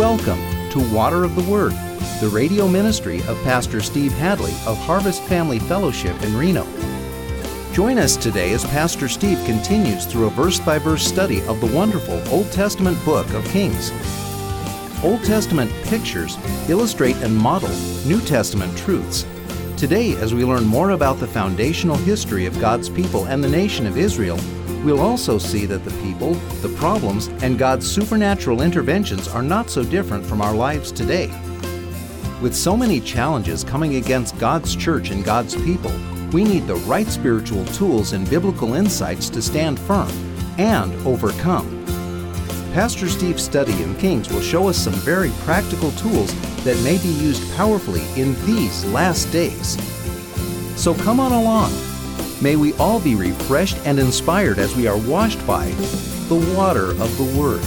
Welcome to Water of the Word, the radio ministry of Pastor Steve Hadley of Harvest Family Fellowship in Reno. Join us today as Pastor Steve continues through a verse-by-verse study of the wonderful Old Testament book of Kings. Old Testament pictures illustrate and model New Testament truths. Today, as we learn more about the foundational history of God's people and the nation of Israel, we'll also see that the people, the problems, and God's supernatural interventions are not so different from our lives today. With so many challenges coming against God's church and God's people, we need the right spiritual tools and biblical insights to stand firm and overcome. Pastor Steve's study in Kings will show us some very practical tools that may be used powerfully in these last days. So come on along. May we all be refreshed and inspired as we are washed by the water of the Word.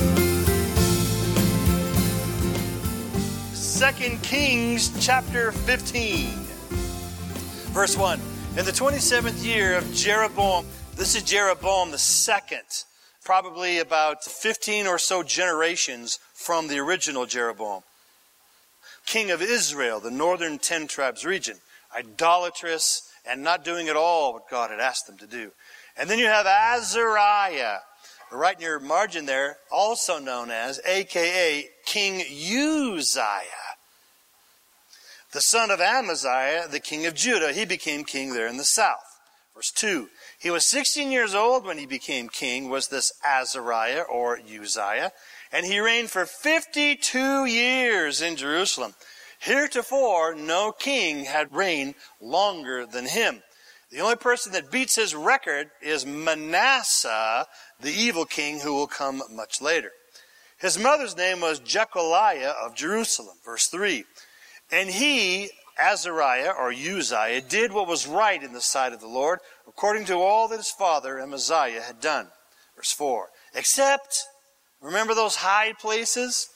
2 Kings chapter 15, verse 1. In the 27th year of Jeroboam, this is Jeroboam the second, probably about 15 or so generations from the original Jeroboam, king of Israel, the northern 10 tribes region, idolatrous and not doing at all what God had asked them to do. And then you have Azariah, right in your margin there, also known as, a.k.a. King Uzziah, the son of Amaziah, the king of Judah. He became king there in the south. Verse 2, he was 16 years old when he became king, was this Azariah or Uzziah, and he reigned for 52 years in Jerusalem. Heretofore, no king had reigned longer than him. The only person that beats his record is Manasseh, the evil king who will come much later. His mother's name was Jecoliah of Jerusalem. Verse 3, and he, Azariah or Uzziah, did what was right in the sight of the Lord, according to all that his father Amaziah had done. Verse 4, except, remember those high places?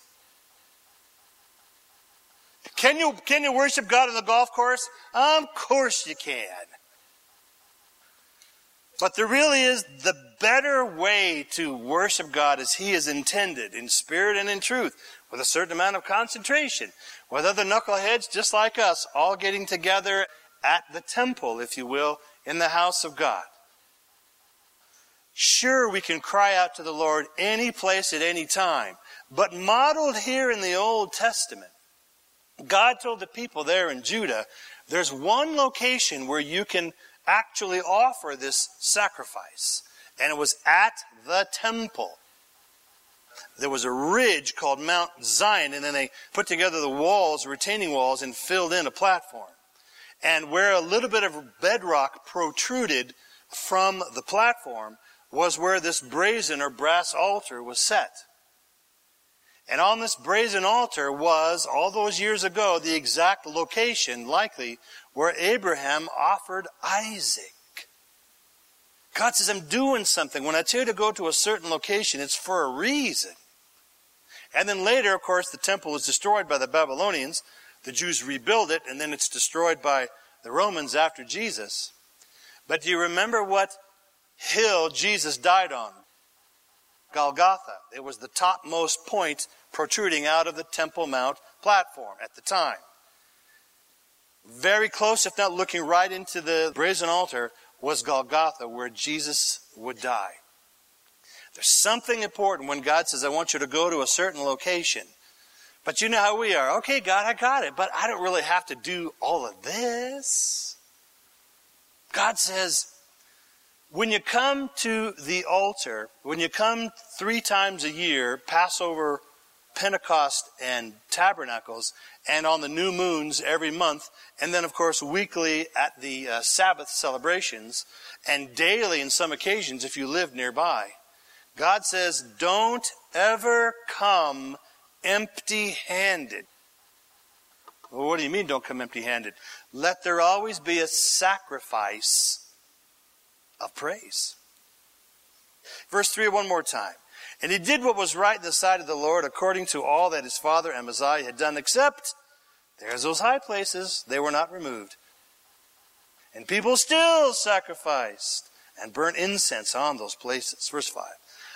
Can you worship God on the golf course? Of course you can. But there really is the better way to worship God as He is intended, in spirit and in truth, with a certain amount of concentration, with other knuckleheads just like us, all getting together at the temple, if you will, in the house of God. Sure, we can cry out to the Lord any place at any time, but modeled here in the Old Testament, God told the people there in Judah, there's one location where you can actually offer this sacrifice. And it was at the temple. There was a ridge called Mount Zion, and then they put together the walls, retaining walls, and filled in a platform. And where a little bit of bedrock protruded from the platform was where this brazen or brass altar was set. And on this brazen altar was, all those years ago, the exact location, likely, where Abraham offered Isaac. God says, I'm doing something. When I tell you to go to a certain location, it's for a reason. And then later, of course, the temple was destroyed by the Babylonians. The Jews rebuild it, and then it's destroyed by the Romans after Jesus. But do you remember what hill Jesus died on? Golgotha. It was the topmost point protruding out of the Temple Mount platform at the time. Very close, if not looking right into the brazen altar, was Golgotha, where Jesus would die. There's something important when God says, I want you to go to a certain location. But you know how we are. Okay, God, I got it, but I don't really have to do all of this. God says, when you come to the altar, when you come 3 times a year, Passover, Pentecost, and Tabernacles, and on the new moons every month, and then, of course, weekly at the Sabbath celebrations, and daily in some occasions if you live nearby, God says, don't ever come empty-handed. Well, what do you mean don't come empty-handed? Let there always be a sacrifice of praise. Verse 3 one more time. And he did what was right in the sight of the Lord according to all that his father Amaziah had done, except there's those high places, they were not removed. And people still sacrificed and burnt incense on those places. Verse 5.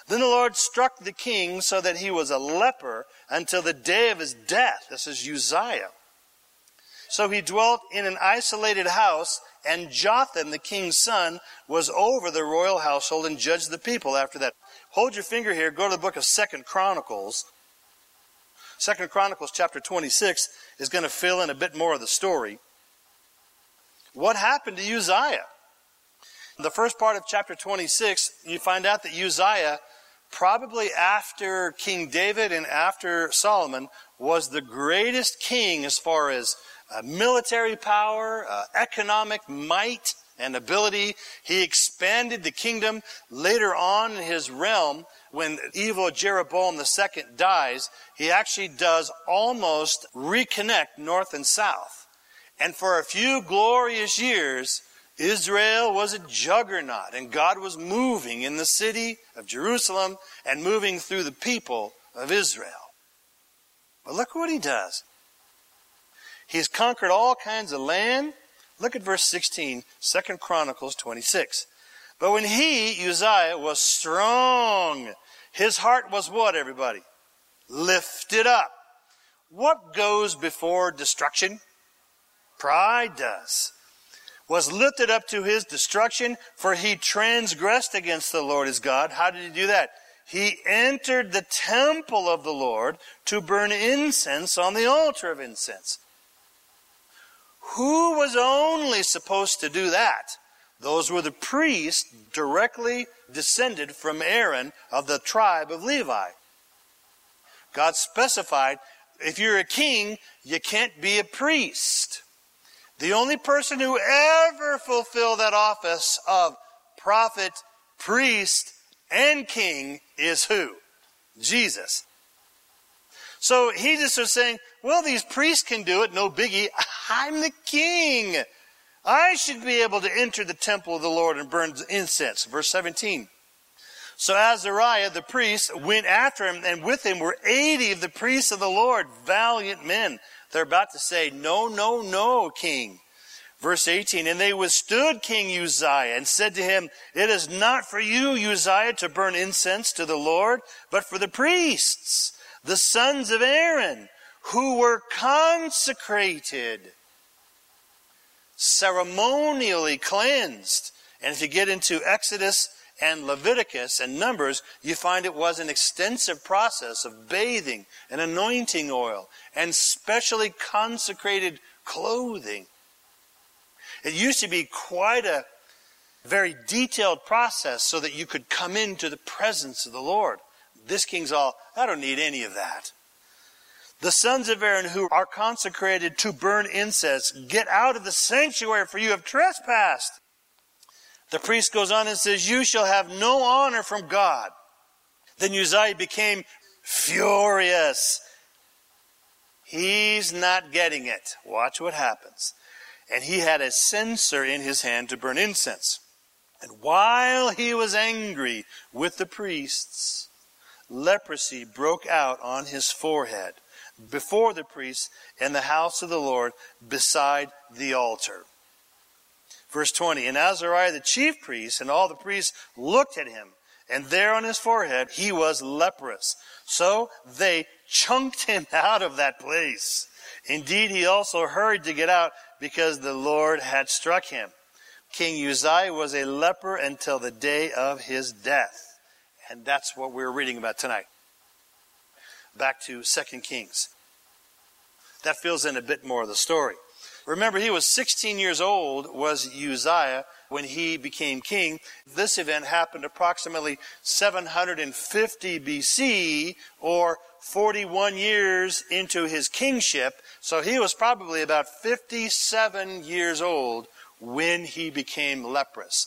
Then the Lord struck the king so that he was a leper until the day of his death. This is Uzziah. So he dwelt in an isolated house, and Jotham, the king's son, was over the royal household and judged the people after that. Hold your finger here. Go to the book of 2 Chronicles. 2 Chronicles chapter 26 is going to fill in a bit more of the story. What happened to Uzziah? In the first part of chapter 26, you find out that Uzziah, probably after King David and after Solomon, was the greatest king as far as military power, economic might and ability. He expanded the kingdom. Later on in his realm, when evil Jeroboam II dies, he actually does almost reconnect north and south. And for a few glorious years, Israel was a juggernaut, and God was moving in the city of Jerusalem and moving through the people of Israel. But look what he does. He's conquered all kinds of land. Look at verse 16, 2 Chronicles 26. But when he, Uzziah, was strong, his heart was what, everybody? Lifted up. What goes before destruction? Pride does. Was lifted up to his destruction, for he transgressed against the Lord his God. How did he do that? He entered the temple of the Lord to burn incense on the altar of incense. Who was only supposed to do that? Those were the priests directly descended from Aaron of the tribe of Levi. God specified, if you're a king, you can't be a priest. The only person who ever fulfilled that office of prophet, priest, and king is who? Jesus. So he just was saying, well, these priests can do it, no biggie. I'm the king. I should be able to enter the temple of the Lord and burn incense. Verse 17. So Azariah, the priest, went after him, and with him were 80 of the priests of the Lord, valiant men. They're about to say, no, no, no, king. Verse 18, and they withstood King Uzziah and said to him, it is not for you, Uzziah, to burn incense to the Lord, but for the priests, the sons of Aaron, who were consecrated, ceremonially cleansed. And if you get into Exodus and Leviticus and Numbers, you find it was an extensive process of bathing and anointing oil and specially consecrated clothing. It used to be quite a very detailed process so that you could come into the presence of the Lord. This king's all, I don't need any of that. The sons of Aaron who are consecrated to burn incense, get out of the sanctuary, for you have trespassed. The priest goes on and says, you shall have no honor from God. Then Uzziah became furious. He's not getting it. Watch what happens. And he had a censer in his hand to burn incense. And while he was angry with the priests, leprosy broke out on his forehead before the priests in the house of the Lord beside the altar. Verse 20, and Azariah the chief priest and all the priests looked at him, and there on his forehead he was leprous. So they chunked him out of that place. Indeed, he also hurried to get out because the Lord had struck him. King Uzziah was a leper until the day of his death. And that's what we're reading about tonight. Back to 2 Kings. That fills in a bit more of the story. Remember, he was 16 years old, was Uzziah, when he became king. This event happened approximately 750 BC, or 41 years into his kingship. So he was probably about 57 years old when he became leprous.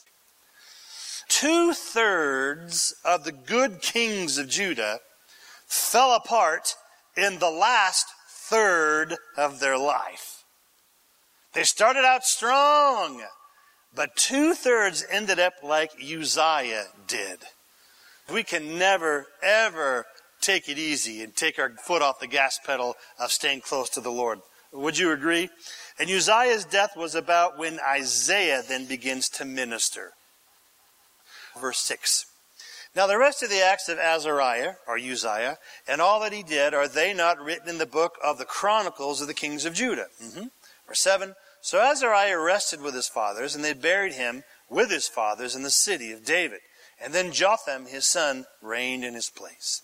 2/3 of the good kings of Judah fell apart in the last third of their life. They started out strong, but 2/3 ended up like Uzziah did. We can never, ever take it easy and take our foot off the gas pedal of staying close to the Lord. Would you agree? And Uzziah's death was about when Isaiah then begins to minister. Verse 6. Now the rest of the acts of Azariah, or Uzziah, and all that he did, are they not written in the book of the Chronicles of the kings of Judah? Verse 7, so Azariah rested with his fathers, and they buried him with his fathers in the city of David. And then Jotham, his son, reigned in his place.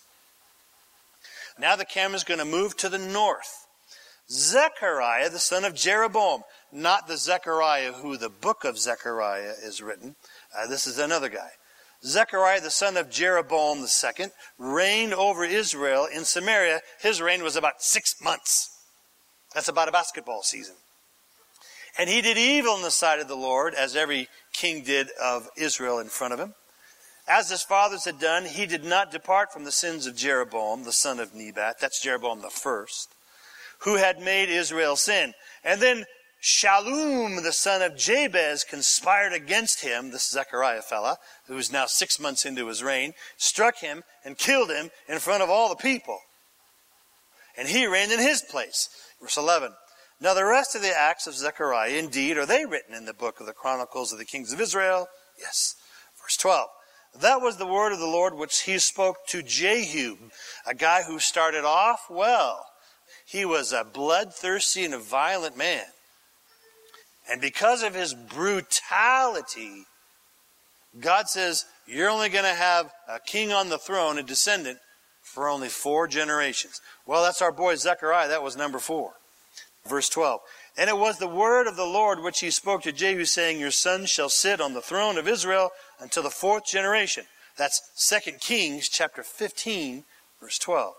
Now the camera's going to move to the north. Zechariah, the son of Jeroboam, not the Zechariah who the book of Zechariah is written. This is another guy. Zechariah, the son of Jeroboam II, reigned over Israel in Samaria. His reign was about 6 months. That's about a basketball season. And he did evil in the sight of the Lord, as every king did of Israel in front of him. As his fathers had done, he did not depart from the sins of Jeroboam, the son of Nebat. That's Jeroboam the first, who had made Israel sin. And then Shallum, the son of Jabez, conspired against him, this Zechariah fella, who is now 6 months into his reign, struck him and killed him in front of all the people. And he reigned in his place. Verse 11. Now the rest of the acts of Zechariah, indeed, are they written in the book of the Chronicles of the kings of Israel? Yes. Verse 12. That was the word of the Lord which he spoke to Jehu, a guy who started off well. He was a bloodthirsty and a violent man. And because of his brutality, God says, you're only going to have a king on the throne, a descendant, for only 4 generations. Well, that's our boy Zechariah. That was number 4. Verse 12. And it was the word of the Lord which he spoke to Jehu, saying, your son shall sit on the throne of Israel until the 4th generation. That's 2 Kings chapter 15, verse 12.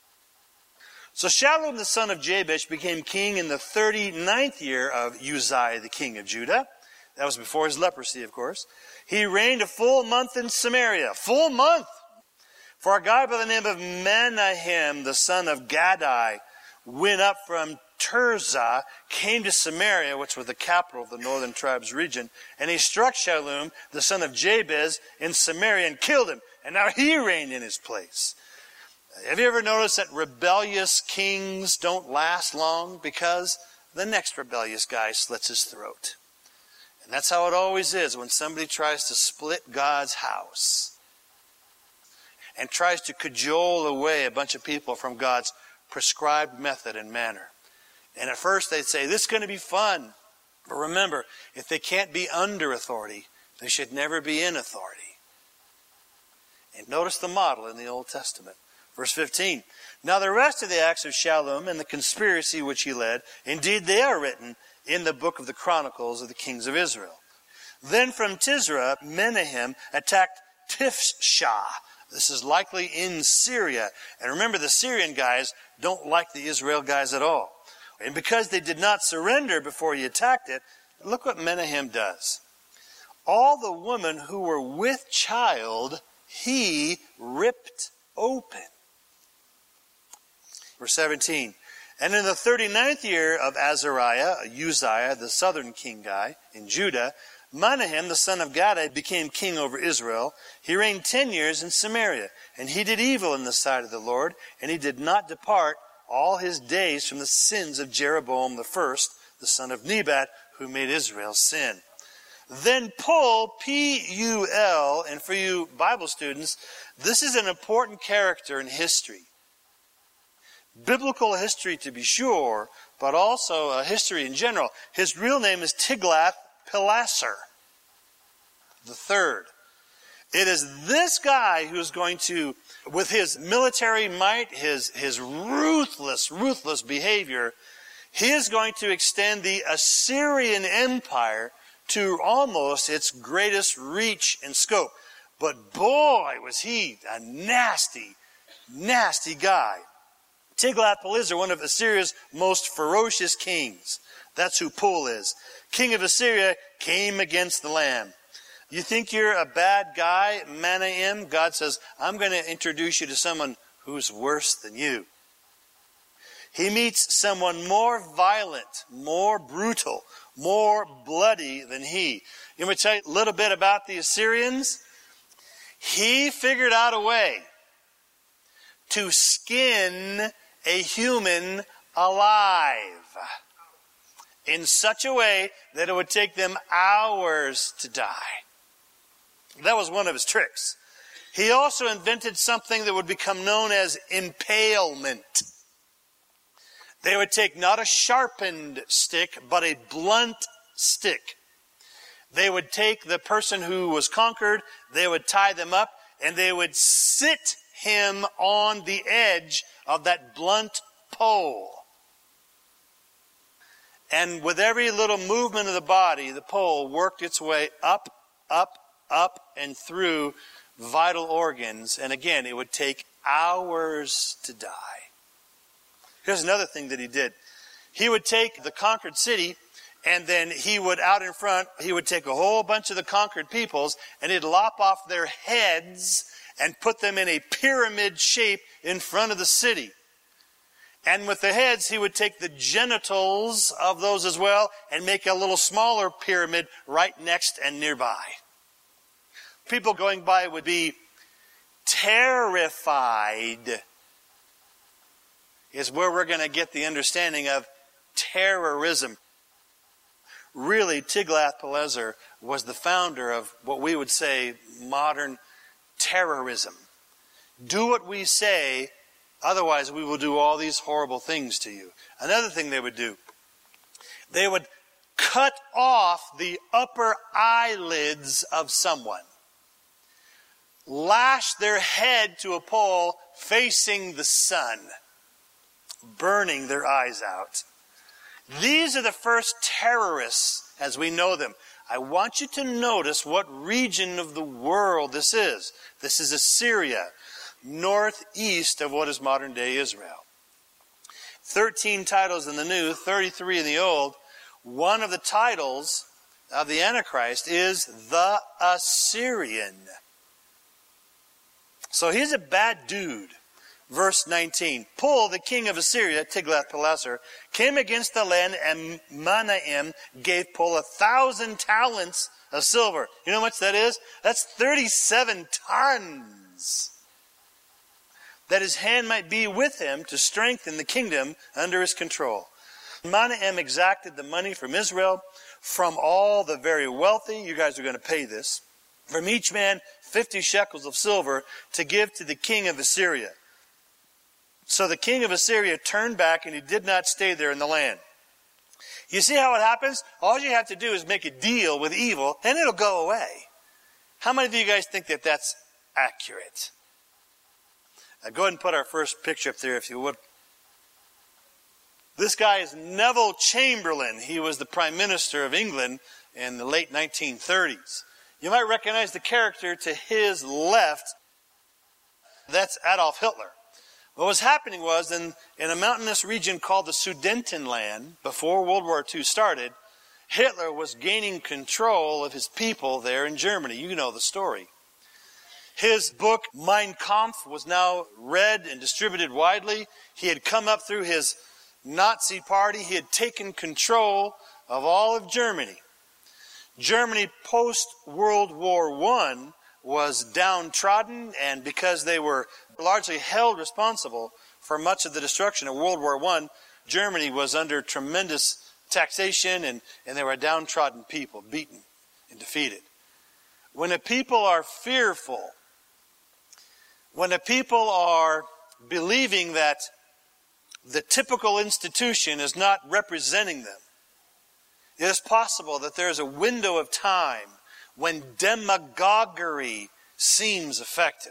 So Shallum the son of Jabesh became king in the 39th year of Uzziah the king of Judah. That was before his leprosy, of course. He reigned a full month in Samaria. Full month! For a guy by the name of Menahem, the son of Gadai, went up from Tirzah, came to Samaria, which was the capital of the northern tribes region, and he struck Shallum, the son of Jabez, in Samaria and killed him. And now he reigned in his place. Have you ever noticed that rebellious kings don't last long? Because the next rebellious guy slits his throat. And that's how it always is when somebody tries to split God's house and tries to cajole away a bunch of people from God's prescribed method and manner. And at first they'd say, this is going to be fun. But remember, if they can't be under authority, they should never be in authority. And notice the model in the Old Testament. Verse 15. Now the rest of the acts of Shallum and the conspiracy which he led, indeed they are written in the book of the Chronicles of the kings of Israel. Then from Tisra, Menahem attacked Tifshah. This is likely in Syria. And remember, the Syrian guys don't like the Israel guys at all. And because they did not surrender before he attacked it, look what Menahem does. All the women who were with child, he ripped open. Verse 17. And in the 39th year of Azariah, Uzziah, the southern king guy in Judah, Menahem, the son of Gadai, became king over Israel. He reigned 10 years in Samaria. And he did evil in the sight of the Lord, and he did not depart all his days from the sins of Jeroboam the first, the son of Nebat, who made Israel sin. Then Pul, P-U-L, and for you Bible students, this is an important character in history. Biblical history to be sure, but also history in general. His real name is Tiglath-Pileser the third. It is this guy who is going to, with his military might, his ruthless behavior, he is going to extend the Assyrian Empire to almost its greatest reach and scope. But boy, was he a nasty guy. Tiglath-Pileser, one of Assyria's most ferocious kings. That's who Pul is. King of Assyria came against the Lamb. You think you're a bad guy, Menahem? God says, I'm going to introduce you to someone who's worse than you. He meets someone more violent, more brutal, more bloody than he. You want me to tell you a little bit about the Assyrians? He figured out a way to skin a human alive in such a way that it would take them hours to die. That was one of his tricks. He also invented something that would become known as impalement. They would take not a sharpened stick, but a blunt stick. They would take the person who was conquered, they would tie them up, and they would sit him on the edge of that blunt pole. And with every little movement of the body, the pole worked its way up, up, up, and through vital organs. And again, it would take hours to die. Here's another thing that he did. He would take the conquered city, and then he would, out in front, he would take a whole bunch of the conquered peoples, and he'd lop off their heads and put them in a pyramid shape in front of the city. And with the heads, he would take the genitals of those as well and make a little smaller pyramid right next and nearby. People going by would be terrified, is where we're going to get the understanding of terrorism. Really, Tiglath-Pileser was the founder of what we would say modern terrorism. Do what we say, otherwise we will do all these horrible things to you. Another thing they would do, they would cut off the upper eyelids of someone, lash their head to a pole facing the sun, burning their eyes out. These are the first terrorists as we know them. I want you to notice what region of the world this is. This is Assyria, northeast of what is modern-day Israel. 13 titles in the New, 33 in the Old. One of the titles of the Antichrist is the Assyrian. So he's a bad dude. Verse 19, Pul, the king of Assyria, Tiglath-Pileser, came against the land, and Manahem gave Pul 1,000 talents of silver. You know how much that is? That's 37 tons. That his hand might be with him to strengthen the kingdom under his control. Manahem exacted the money from Israel, from all the very wealthy. You guys are going to pay this. From each man 50 shekels of silver to give to the king of Assyria. So the king of Assyria turned back, and he did not stay there in the land. You see how it happens? All you have to do is make a deal with evil, and it'll go away. How many of you guys think that that's accurate? Now go ahead and put our first picture up there, if you would. This guy is Neville Chamberlain. He was the Prime Minister of England in the late 1930s. You might recognize the character to his left. That's Adolf Hitler. What was happening was, in a mountainous region called the Sudetenland, before World War II started, Hitler was gaining control of his people there in Germany. You know the story. His book, Mein Kampf, was now read and distributed widely. He had come up through his Nazi party. He had taken control of all of Germany. Germany post-World War I was downtrodden, and because they were largely held responsible for much of the destruction of World War I, Germany was under tremendous taxation, and they were a downtrodden people, beaten and defeated. When a people are fearful, when a people are believing that the typical institution is not representing them, it is possible that there is a window of time when demagoguery seems effective.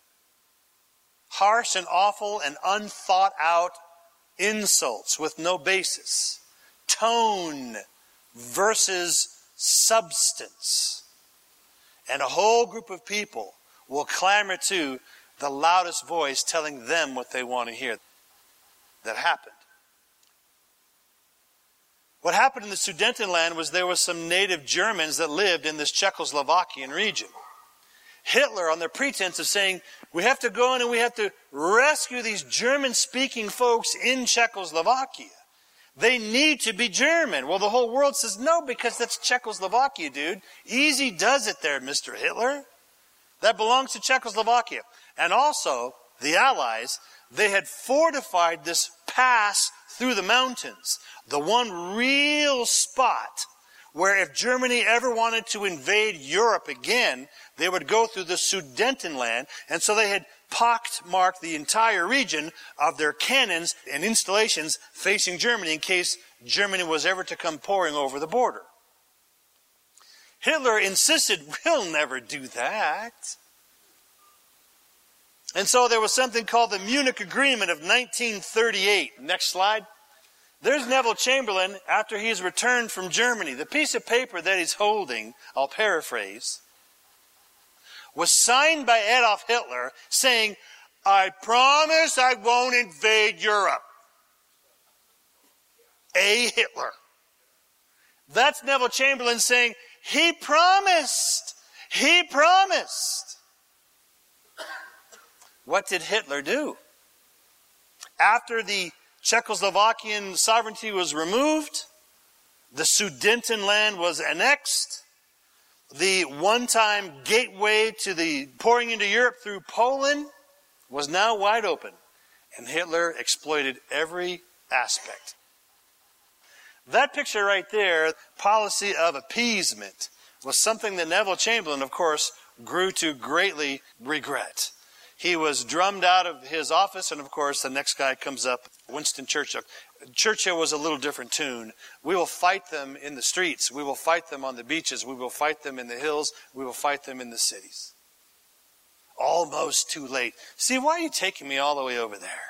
Harsh and awful and unthought out insults with no basis. Tone versus substance. And a whole group of people will clamor to the loudest voice telling them what they want to hear. That happened. What happened in the Sudetenland was there were some native Germans that lived in this Czechoslovakian region. Hitler, on the pretense of saying, we have to go in and we have to rescue these German-speaking folks in Czechoslovakia. They need to be German. Well, the whole world says, no, because that's Czechoslovakia, dude. Easy does it there, Mr. Hitler. That belongs to Czechoslovakia. And also, the Allies, they had fortified this pass through the mountains. The one real spot where if Germany ever wanted to invade Europe again, they would go through the Sudetenland. And so they had pockmarked the entire region of their cannons and installations facing Germany in case Germany was ever to come pouring over the border. Hitler insisted, we'll never do that. And so there was something called the Munich Agreement of 1938. Next slide. There's Neville Chamberlain after he's returned from Germany. The piece of paper that he's holding, I'll paraphrase, was signed by Adolf Hitler saying, I promise I won't invade Europe. A. Hitler. That's Neville Chamberlain saying, he promised. He promised. What did Hitler do? After the Czechoslovakian sovereignty was removed, the Sudetenland was annexed, the one-time gateway to the pouring into Europe through Poland was now wide open, and Hitler exploited every aspect. That picture right there, policy of appeasement, was something that Neville Chamberlain, of course, grew to greatly regret. He was drummed out of his office, and of course, the next guy comes up, Winston Churchill. Churchill was a little different tune. We will fight them in the streets. We will fight them on the beaches. We will fight them in the hills. We will fight them in the cities. Almost too late. See, why are you taking me all the way over there?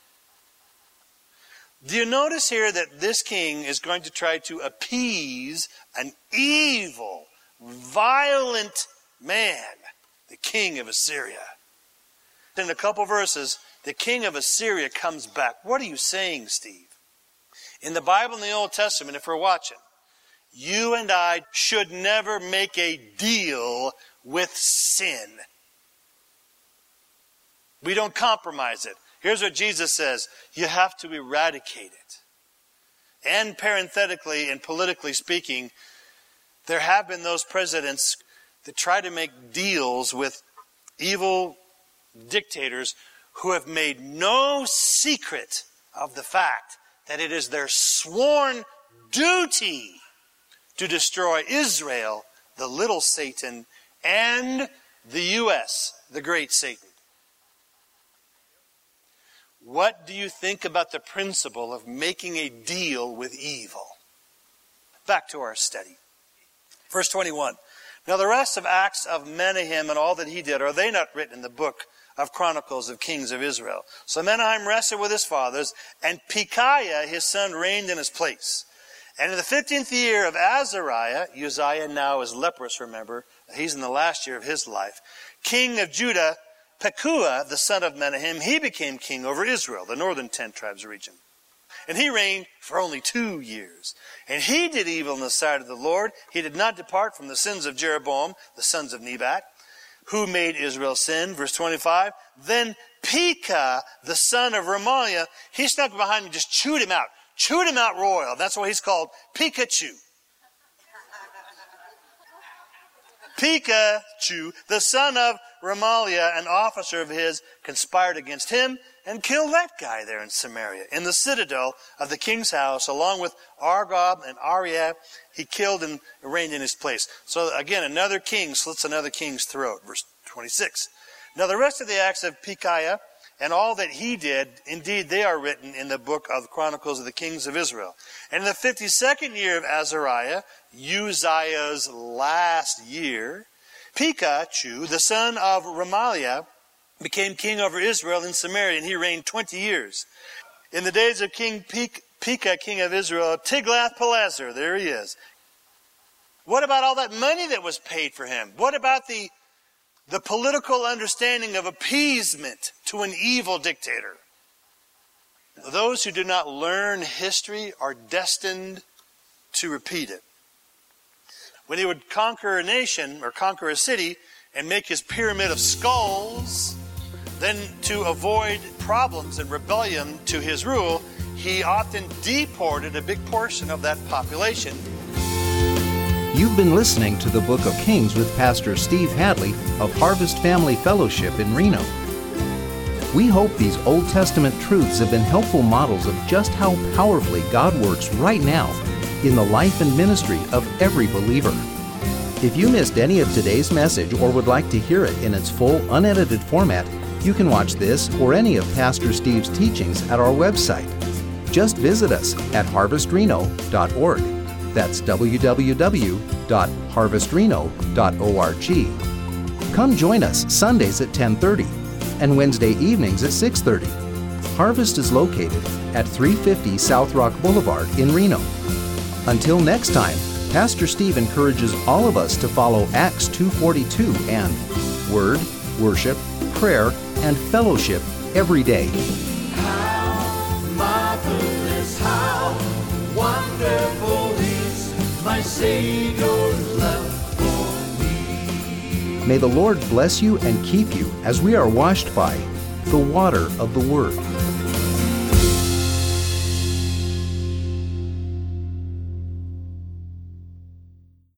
Do you notice here that this king is going to try to appease an evil, violent man, the king of Assyria? In a couple verses, the king of Assyria comes back. What are you saying, Steve? In the Bible in the Old Testament, if we're watching, you and I should never make a deal with sin. We don't compromise it. Here's what Jesus says. You have to eradicate it. And parenthetically and politically speaking, there have been those presidents that try to make deals with evil dictators who have made no secret of the fact that it is their sworn duty to destroy Israel, the little Satan, and the U.S., the great Satan. What do you think about the principle of making a deal with evil? Back to our study. Verse 21. Now the rest of Acts of Menahem and all that he did, are they not written in the book of Chronicles of Kings of Israel? So Menahem rested with his fathers, and Pekahiah his son reigned in his place. And in the 15th year of Azariah, Uzziah now is leprous, remember, he's in the last year of his life, king of Judah, Pekuah, the son of Menahem, he became king over Israel, the northern 10 tribes region. And he reigned for only 2 years. And he did evil in the sight of the Lord. He did not depart from the sins of Jeroboam, the sons of Nebat, who made Israel sin. Verse 25. Then Pekah, the son of Remaliah, he snuck behind and just chewed him out. Chewed him out royal. That's why he's called Pikachu. Pikachu, the son of Remaliah, an officer of his, conspired against him and killed that guy there in Samaria. In the citadel of the king's house, along with Argob and Ariah, he killed and reigned in his place. So again, another king slits another king's throat. Verse 26. Now the rest of the acts of Pekahiah and all that he did, indeed they are written in the book of the Chronicles of the Kings of Israel. And in the 52nd year of Azariah, Uzziah's last year, Pekachu, the son of Remaliah, became king over Israel in Samaria, and he reigned 20 years. In the days of King Pekah, king of Israel, Tiglath-Pileser, there he is. What about all that money that was paid for him? What about the political understanding of appeasement to an evil dictator? Those who do not learn history are destined to repeat it. When he would conquer a nation or conquer a city and make his pyramid of skulls, then to avoid problems and rebellion to his rule, he often deported a big portion of that population. You've been listening to the Book of Kings with Pastor Steve Hadley of Harvest Family Fellowship in Reno. We hope these Old Testament truths have been helpful models of just how powerfully God works right now in the life and ministry of every believer. If you missed any of today's message or would like to hear it in its full, unedited format, you can watch this or any of Pastor Steve's teachings at our website. Just visit us at harvestreno.org. That's www.harvestreno.org. Come join us Sundays at 10:30 and Wednesday evenings at 6:30. Harvest is located at 350 South Rock Boulevard in Reno. Until next time, Pastor Steve encourages all of us to follow Acts 2:42 and Word, Worship, Prayer, and Fellowship every day. How marvelous, how wonderful is my Savior's love for me. May the Lord bless you and keep you as we are washed by the water of the Word.